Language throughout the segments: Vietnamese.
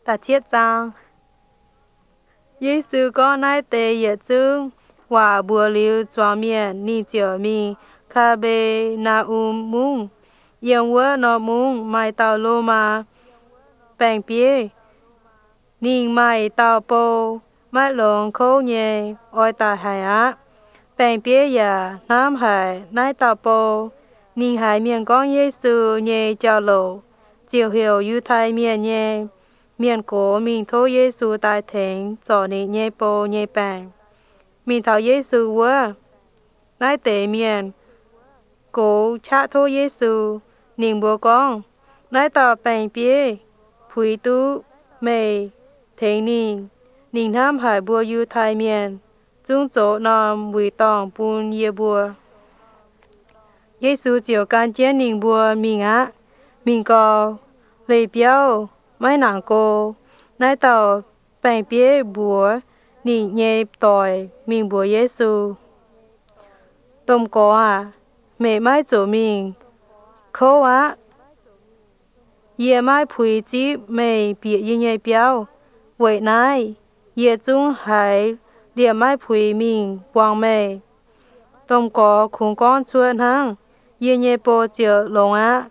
ta chiết giang Giêsu có nai tê ye chung hòa bùa liu chua miền ni chiều mi kha bê na mung yên vỡ nó mung mai tàu lô ma bèn bia ninh mai tàu bô mai lồng khâu nhẹ oi ta hải á bèn bia ya nam hải nai tàu bô ninh hải miền con Giêsu nhẹ chào lộ chiều hiểu yu thái miền nhẹ miền cổ mình thô Giêsu tại thánh cho nên nhẹ bô nhẹ bèn mình thảo Giêsu vỡ nai tê miền cổ cha thô Giêsu ninh bố con nai tàu bèn bia phùi tu mày thế ninh nam hải bùa yu thái miền chúng chỗ nằm bùi tòng bùn ye bùa Giêsu chiều can chiến ninh bùa mình á mình có lấy biểu mấy nàng cô nãy tàu bèn bia bùa ninh nhẹ tỏi mình bùa Giêsu tôm có à mẹ mai chỗ mình khâu á ye mai phùi chí mày bị ye nhẹ biểu vậy này ye chúng hải địa mai phùi mình quang mày tôm có khung con chuột hang ye nhẹ bò chiều lồng á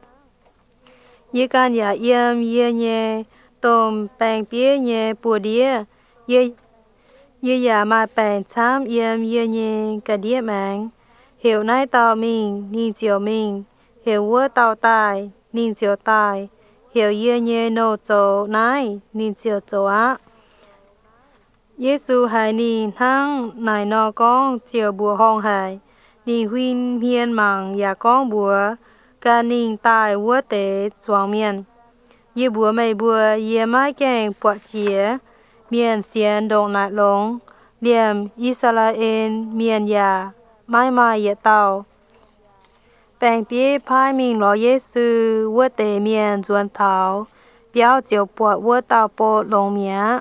ye can ya yếm ye nhẹ tôm bèn bia nhẹ bùa đĩa ye ya mai bèn chám yếm ye nhẹ cả đĩa mạng hiểu nãy tao mình ninh chiều mình hiểu vua tao tài ninh chiều tài hiểu ye nhẹ nô chỗ nãy ninh chiều chỗ á Giêsu hải ninh thang nài nọ con chiều bùa hong hải ninh huyên hiên mạng ya con bùa ca ninh tài vua tế choang miền ye bùa mày bùa ye mai kèng bọt chía miền xiên đông nại lông liềm Israel miền ya mai ye tao bèn bia phai mình lo Giêsu vua tế miền chuan thảo biểu chiều bọt vua tao bọt lông mía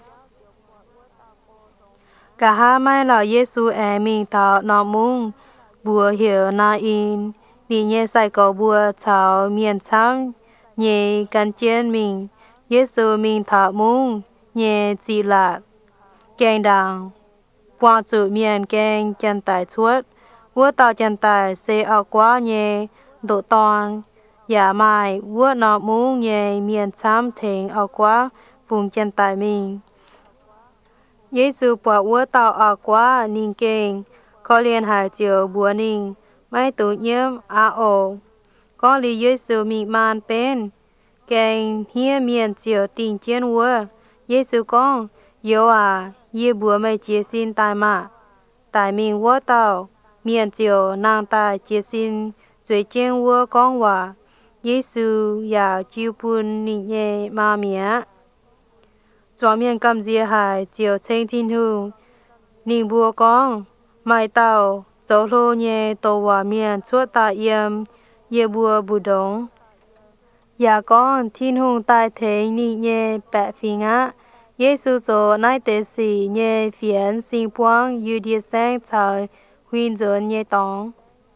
cả hai mai là Giêsu mình thảo nọ mung bùa hiểu na in đi nhẹ sai cầu bùa thảo miền chăm nhẹ can chiến mình Giêsu mình thảo mung nhẹ chỉ là kèn đàng quan chủ miền kèn chân tài chuột vua tàu chân tài sẽ ở quá nhẹ độ toàn giả mai vua nọ mung nhẹ miền chăm thèn ở quá vùng chân tài mình Giêsu bỏ vua tàu ở quá ninh kèn có liên hải chiều bùa ninh mai tụ nhiễm ổ có lý Giêsu mình man bên kèn hiên miền chiều tình chiến vua Giêsu con yêu ye bùa mày chia xin tài mà tài mình vua tàu miền chiều nàng tài chia xin dưới chiến vua con hòa Giêsu ya chiu bùn ninh nhẹ ma mía cho miền cầm dìa hải chiều tranh thiên hương ninh bùa con mai tàu dấu lô nhẹ tổ hòa miền chuột tạ yếm ye bùa bù đông ya con thiên hương tài thế ninh nhẹ bẹ phiền á Giêsu cho nai tế sĩ nhẹ phiền sinh quang yu địa sang trời huyên dồn nhẹ tông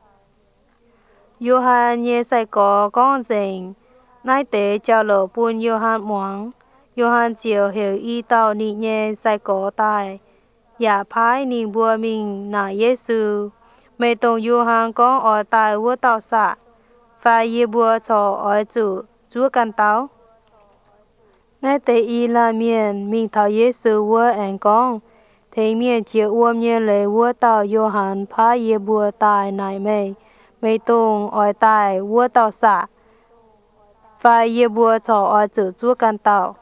Yohan nhẹ sai có con dành nai tế chào lộ buôn Yohan muang Yohan chiều hiểu y tao nị nhẹ sai có tài ya phái ninh bùa mình na Giêsu mê tông Yohan có ở tài vua tao xạ và ye bùa cho ở chủ chúa can tao nãy tế y là miền mình thảo Giêsu vua anh con thế miền chiều uom miền lệ vua tao Yohan phá ye bùa tài nải mê tông ở tài vua tao xạ và ye bùa cho ở chủ chúa can tao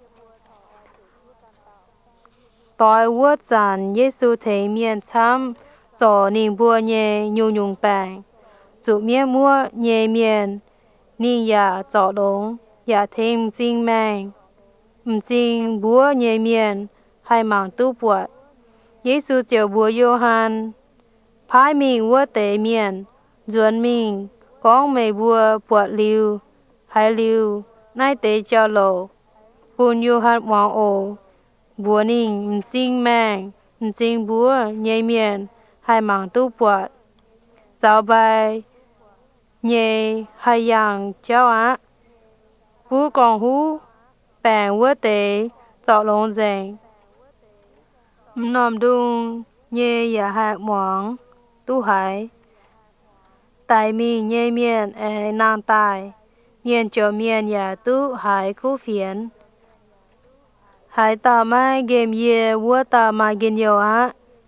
tối vua giàn Giêsu thế miền chăm cho ninh bùa nhẹ nhung bàng chủ miền mua nhẹ miền ninh ya cho đông ya thêm chính mang chính bùa nhẹ miền hai mảng tu bùa Giêsu chiều bùa Yohan phái mình vua tế miền duẩn mình con mày bùa bùa liu hai liu nai tế cho lộ bùn Yohan hoàng ổ bùa ninh chính mang chính bùa nhẹ miền hai mảng tu bùa giáo bài nhẹ hai yang cháu á bùa còn hú bèn vua tế cho lông dành nằm đung nhẹ ya hạt mỏng tu hải tại mi nhẹ miền nàng tài miền cho miền ya tu hải khu phiền hải tàu mai game ye vua tàu mai gin yo á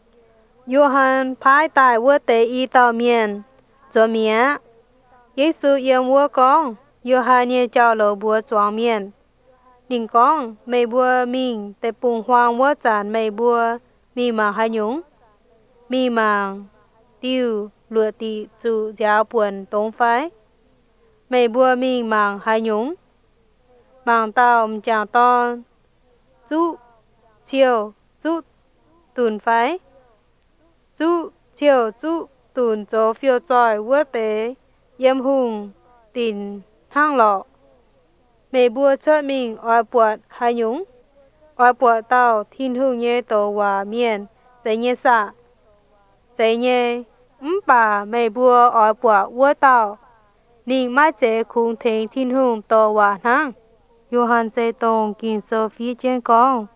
Johann phái tại vua tế y tàu miền cho mía Giêsu yếm vua con Johann ye cho lỗ bùa choáng miền Ninh con mày bùa mình tế bùng hoang vua chán mày bùa mi mà hai nhúng mi mà tiêu lụa tị chủ giáo buồn tống phái mày bùa mình màng hai nhúng màng tàu chàng to chú chiều chú tùn phái chú chiều chú tùn cho phiêu tròi vua tế yếm hùng tin hang lọ mày bùa chợt mình ở buộc hai nhúng ở buộc tàu thiên hùng nhé tổ hòa miền dạy nhé xạ dạy nhé bà mày bùa ở buộc vua tàu Ninh mai chế khung thênh thiên hùng tổ hòa năng Johann dạy tông kinh sơ phi trên con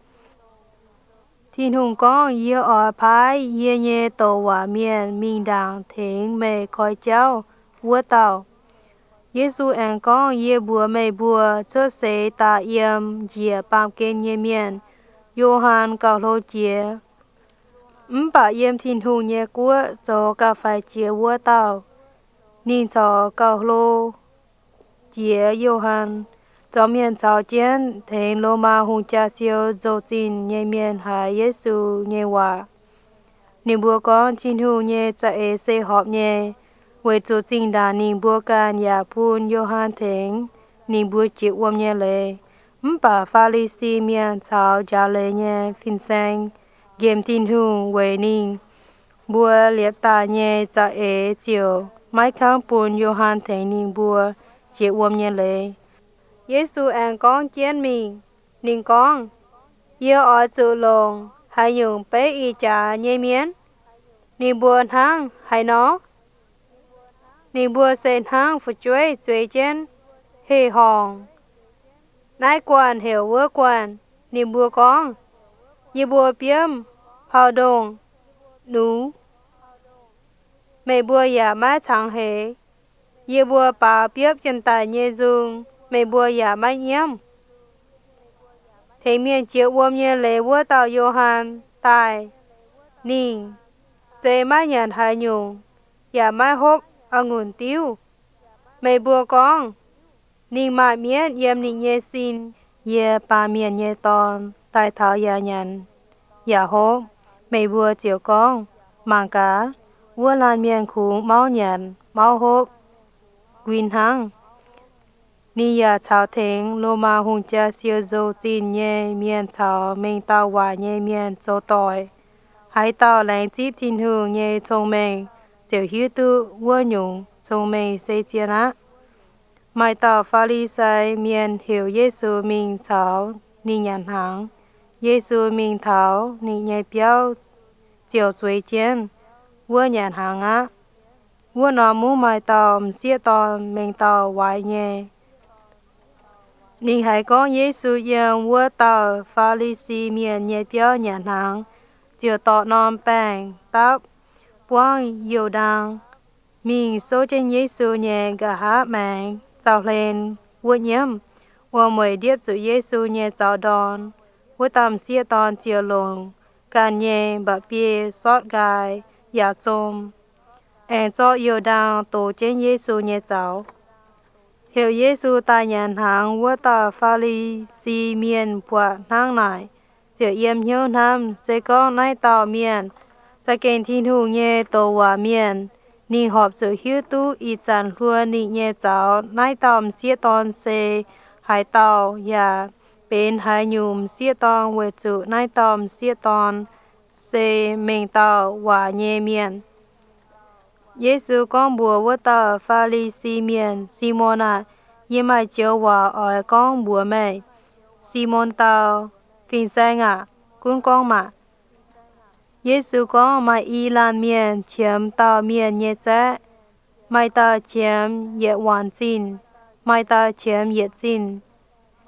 Thiên hùng con yêu ở phái yêu nhé tổ hòa miền minh đảng thênh mày khói cháu vua tàu Giêsu ăn con yêu bùa mày bùa cho sẽ ta yếm dìa bám kênh nhé miền Johann cao lô chìa bà yếm thiên hùng nhé của cho cả phải chìa vua tàu Ninh cho cao lô chìa Johann cho miền cháu chén thênh lô ma hùng cha siêu dô chín nhé miền hải Giêsu nhé hòa Ninh bùa con thiên hùng nhé cha ế sẽ họp nhé Với chủ chính đà ninh bùa can ya phun Johann thênh ninh bùa chịu ôm nhé lệ bà pha lý si miền cháu trả lệ nhé phim xanh game tin hùng với ninh bùa liệp tà nhé cha ế chiều mai kháng phun Johann thênh ninh bùa chịu ôm nhé lệ Giêsu ăn con chén mình ninh con yêu ở chủ lồng hay dùng bé y trả nhé miến ninh bùa hăng hay nó Ninh bùa sen hang phụ chuối chén hề hòn nái quan hiểu vua quan Ninh bùa con Như bùa biếm hào đồng nú Mày bùa ya mai chẳng hề Như bùa bà biếp chân tài nhé dung Mày bùa ya mai nhiễm Thế miền chiếc vua nhé lệ vua tàu Johann tài Ninh Dê mai nhận hai nhung Ya mai hộp nguồn tiêu mày bùa con ninh mãi miễn yếm ninh nhé xin yê ba miễn nhé ton tai thảo ya nhận ya hộp mày bùa chiều con mang cá vua lan miễn khủng máu nhận máu hộp quyên hăng ni ya chào thênh lô ma hùng cha siêu dô chín nhé miễn chào mình tao hòa nhé miễn dô tỏi hãy tao lãnh chip thiên hương nhé thông minh chiều hiếu tu vua nhung thông minh xây chiến á mai tao pha lý sai miền hiểu Giêsu mình thảo ni nhận hàng Giêsu mình thảo ni nhảy béo chiều suy chiến vua nhận hàng á vua nó mu mai tao xia tao mình tao vài nhé ni hãy con Giêsu yên vua tao pha lý si miền nhảy béo nhận hàng chiều tao non bèn tao quang yêu đăng mình số trên Giêsu nhé gà hát mạng Tao lên vua nhiễm vua mời điệp chủ Giêsu nhé cháu đòn vua tầm xia tòn chiều lồng can nhé bà bia xót gai giả xôm em cho yêu đăng tổ trên Giêsu nhé cháu hiểu Giêsu ta nhận hàng vua ta pha lý si miền bùa năng này chiều yếm hiếu nam sẽ có nai tàu miền sẽ kênh thiên hùng nhé tổ hòa miền Nì họp sự hiếu tu y chẳng luôn nì nhé cháu nai tòm xia tòn xê hải tàu ya bên hải nhùm xia tòn về chủ nai tòm xia tòn xê mình tàu hòa nhé miền Giêsu con bùa vô tàu pha lý si miền Simona yếm mai chiếu hòa ở con bùa mẹ Simon tàu phim xanh cũng con mà Giêsu con mai y lan miền chiếm tàu miền nhé chế mai ta chiếm yết hoàn xin mai ta chiếm yết xin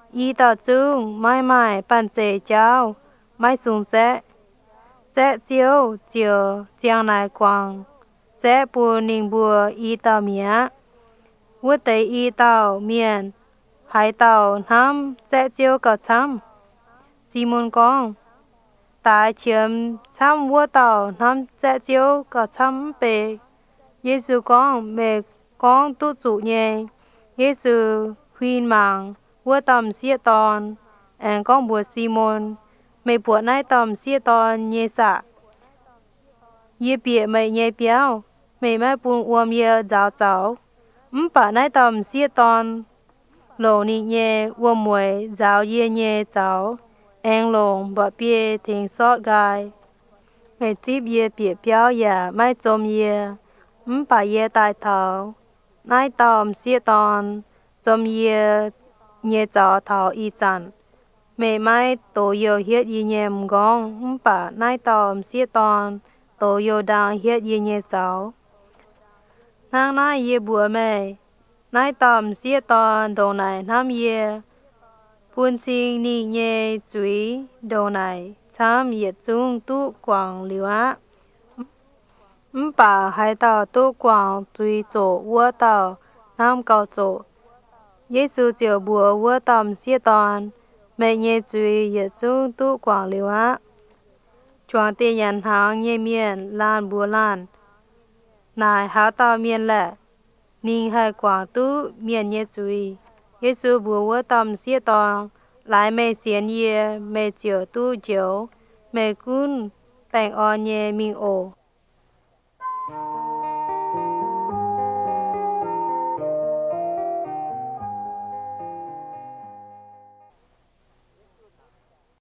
y tao chung mai pan chế cháu mai sung chế chiếu chiều chiang nai quang chế bùa ninh bùa y tao mía vua tây y tao miền hải tao nam chế chiếu cờ chăm Simon con tại chiếm chăm vua tao nam chế chiếu cờ chăm bề Giêsu con mẹ con tu chủ nhẹ Giêsu khuyên mạng vua tầm xia tòn anh con bùa Simon mẹ bùa nai tầm xia tòn nhẹ xạ ye bịa mẹ nhẹ béo mẹ mai buồn uom ye giáo bà nai tầm xia tòn lô nị nhẹ uom muội giáo ye nhẹ giáo anh lồng bọ bia thình sót gai mẹ tiếp ye bịa béo ya mai chôm ye bà ye tai thảo nai tầm xia tòn chôm ye nhẹ giáo thảo y chăn mẹ mai tổ yêu hiết y nhẹ mgong bà nai tầm xia tòn tổ yêu đang hiết y nhẹ giáo nàng nai ye bùa mẹ nai tầm xia tòn đồ này nam ye buôn sinh ni nhẹ chuối đồ này chăm ye chung tu quảng liu á bà hai tao tu quảng chuối chỗ vua tao nam cao chỗ Giêsu chiều bùa vua tầm xia tòn mẹ nhẹ chuối ye chung tu quảng liu á chuang tê nhân hàng nhẹ miền lan bùa lan nài há tao miền lệ ninh hai quảng tu miền nhẹ chuối Giêsu bùa vua tầm xia tòn lại mẹ xiên ye mẹ chiều tu chiều mẹ cún tành on ye minh ổ